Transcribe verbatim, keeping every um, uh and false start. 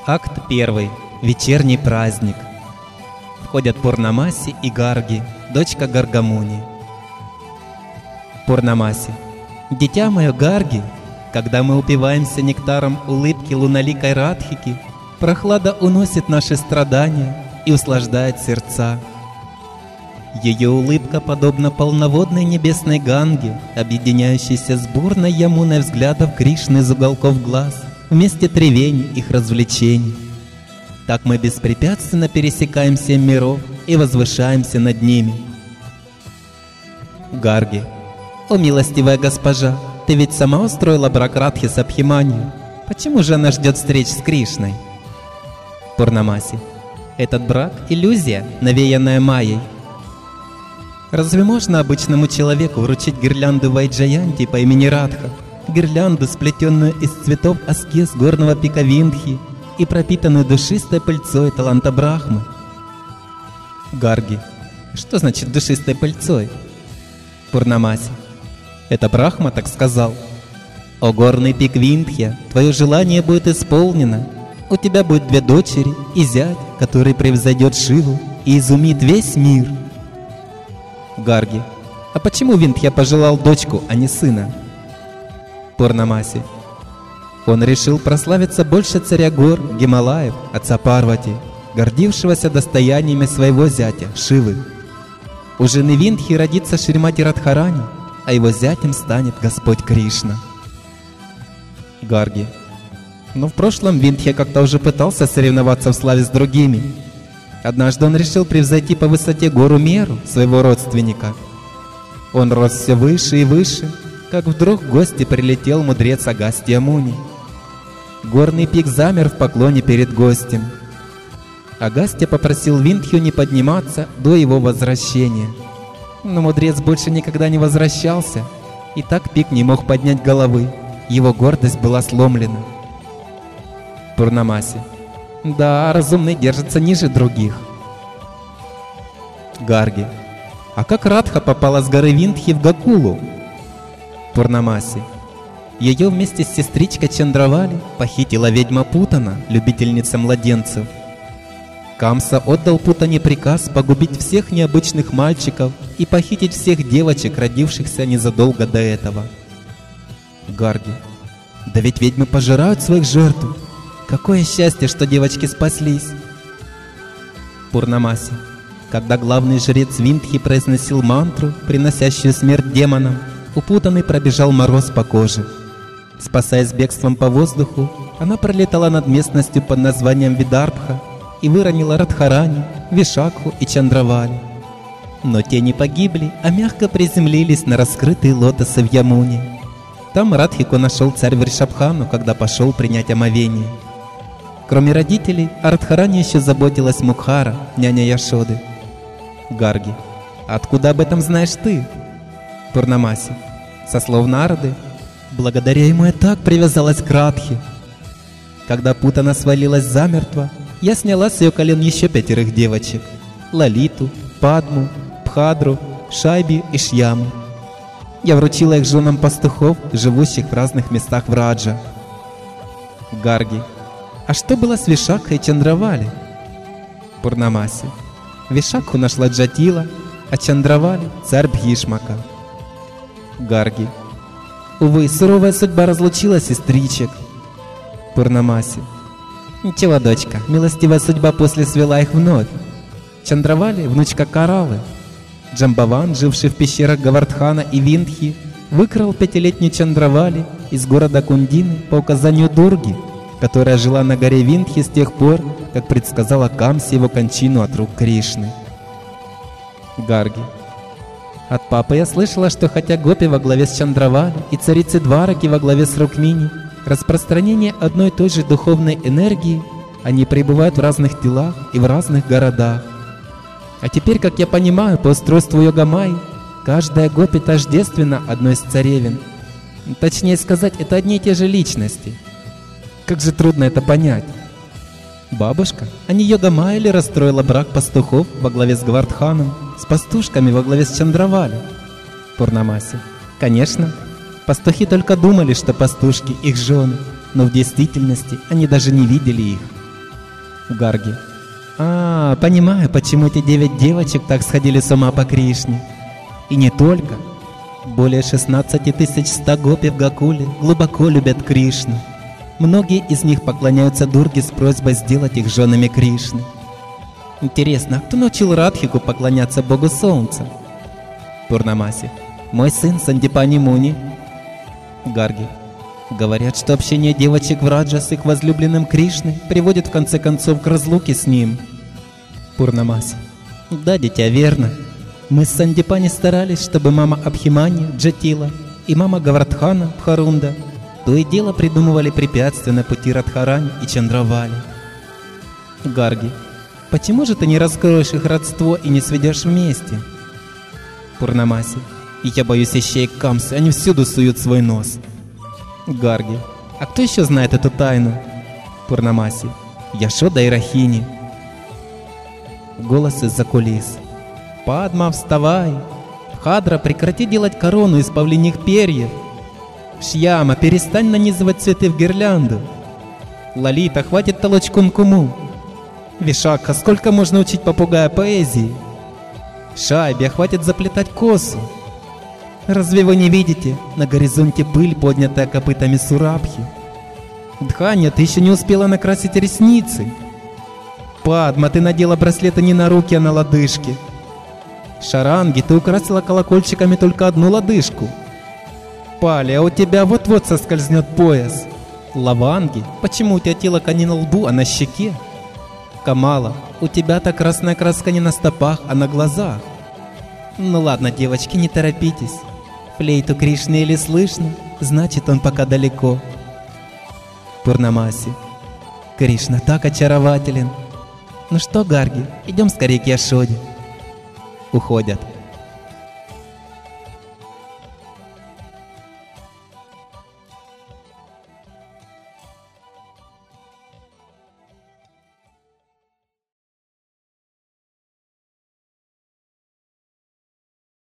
Акт первый. Вечерний праздник. Входят Пурнамаси и Гарги, дочка Гаргамуни. Пурнамаси. Дитя мое Гарги, когда мы упиваемся нектаром улыбки луналикой Радхики, прохлада уносит наши страдания и услаждает сердца. Ее улыбка подобна полноводной небесной Ганге, объединяющейся с бурной Ямуной взглядов Кришны из уголков глаз, вместе тревений их развлечений. Так мы беспрепятственно пересекаем семь миров и возвышаемся над ними. Гарги. О, милостивая госпожа, ты ведь сама устроила брак Радхи с Абхиманью. Почему же она ждет встреч с Кришной? Пурнамаси. Этот брак – иллюзия, навеянная Майей. Разве можно обычному человеку вручить гирлянду Вайджаянти по имени Радха, гирлянду, сплетенную из цветов аскез горного пика Виндхи и пропитанную душистой пыльцой таланта Брахмы? Гарги. Что значит душистой пыльцой? Пурнамаси. Это Брахма так сказал. О горный пик Виндхья, твое желание будет исполнено. У тебя будет две дочери и зять, который превзойдет Шиву и изумит весь мир. Гарги. А почему Виндхья пожелал дочку, а не сына? Пурнамаси. Он решил прославиться больше царя гор Гималаев, отца Парвати, гордившегося достояниями своего зятя Шивы. У жены Виндхи родится Шримати Радхарани, а его зятем станет Господь Кришна. Гарги. Но в прошлом Виндхья как-то уже пытался соревноваться в славе с другими. Однажды он решил превзойти по высоте гору Меру, своего родственника. Он рос все выше и выше, как вдруг в гости прилетел мудрец Агастья Муни. Горный пик замер в поклоне перед гостем. Агастья попросил Виндхью не подниматься до его возвращения. Но мудрец больше никогда не возвращался, и так пик не мог поднять головы, его гордость была сломлена. Пурнамаси. Да, разумный держится ниже других. Гарги. А как Радха попала с горы Виндхи в Гакулу? Пурнамаси. Ее вместе с сестричкой Чандравали похитила ведьма Путана, любительница младенцев. Камса отдал Путане приказ погубить всех необычных мальчиков и похитить всех девочек, родившихся незадолго до этого. Гарги. Да ведь ведьмы пожирают своих жертв. Какое счастье, что девочки спаслись. Пурнамаси. Когда главный жрец Виндхи произносил мантру, приносящую смерть демонам, у Путаны пробежал мороз по коже. Спасаясь бегством по воздуху, она пролетала над местностью под названием Видарбха и выронила Радхарани, Вишакху и Чандравали. Но те не погибли, а мягко приземлились на раскрытые лотосы в Ямуне. Там Радхику нашел царь Вришабхану, когда пошел принять омовение. Кроме родителей, о Радхарани еще заботилась Мукхара, няня Яшоды. Гарги. Откуда об этом знаешь ты? Пурнамаси. Со слов Нарды. Благодаря ему я так привязалась к Радхе. Когда Путана свалилась замертво, я сняла с ее колен еще пятерых девочек: Лалиту, Падму, Пхадру, Шайби и Шьяму. Я вручила их женам пастухов, живущих в разных местах в Раджа. Гарги. А что было с Вишакхой и Чандравали? Пурнамаси. Вишакху нашла Джатила, а Чандравали – царь Бхишмака. Гарги. Увы, суровая судьба разлучила сестричек. Пурнамаси. Ничего, дочка, милостивая судьба после свела их вновь. Чандравали – внучка Каралы. Джамбаван, живший в пещерах Гавардхана и Виндхи, выкрал пятилетнюю Чандравали из города Кундины по указанию Дурги, которая жила на горе Виндхи с тех пор, как предсказала Камсе его кончину от рук Кришны. Гарги. От папы я слышала, что хотя гопи во главе с Чандравали и царицы Двараки во главе с Рукмини распространение одной и той же духовной энергии, они пребывают в разных телах и в разных городах. А теперь, как я понимаю, по устройству Йога-майи, каждая гопи тождественна одной из царевин. Точнее сказать, это одни и те же личности. Как же трудно это понять. Бабушка, а не Йога-майя ли расстроила брак пастухов во главе с Гавардханом с пастушками во главе с Чандравали? Пурнамаси. Конечно. Пастухи только думали, что пастушки их жены, но в действительности они даже не видели их. Гарги. А, понимаю, почему эти девять девочек так сходили с ума по Кришне. И не только. Более шестнадцати тысяч ста гопи в Гакуле глубоко любят Кришну. Многие из них поклоняются Дурге с просьбой сделать их женами Кришны. Интересно, а кто научил Радхику поклоняться Богу Солнца? Пурнамаси. Мой сын Сандипани Муни. Гарги. Говорят, что общение девочек в Раджа с их возлюбленным Кришной приводит в конце концов к разлуке с ним. Пурнамаси. Да, дитя, верно. Мы с Сандипани старались, чтобы мама Абхимани, Джатила, и мама Гавардхана, Бхарунда, то и дело придумывали препятствия на пути Радхарани и Чандравали. Гарги. Почему же ты не раскроешь их родство и не сведешь вместе? Пурнамаси. Я боюсь ищеек Камсы, они всюду суют свой нос. Гарги. А кто еще знает эту тайну? Пурнамаси. Яшода и Рахини. Голос из-за кулис. Падма, вставай! Хадра, прекрати делать корону из павлиньих перьев! Шьяма, перестань нанизывать цветы в гирлянду! Лалита, хватит толочь кумкуму! Вишакха, сколько можно учить попугая поэзии? Шайбе, хватит заплетать косу! Разве вы не видите? На горизонте пыль, поднятая копытами Сурабхи. Дханья, ты еще не успела накрасить ресницы. Падма, ты надела браслеты не на руки, а на лодыжки. Шаранги, ты украсила колокольчиками только одну лодыжку. Пали, а у тебя вот-вот соскользнет пояс. Лаванги, почему у тебя тело не на лбу, а на щеке? Камала, у тебя-то красная краска не на стопах, а на глазах. Ну ладно, девочки, не торопитесь. Флейту Кришны еле слышно, значит, он пока далеко. Пурнамаси. Кришна так очарователен. Ну что, Гарги, идем скорее к Яшоде. Уходят.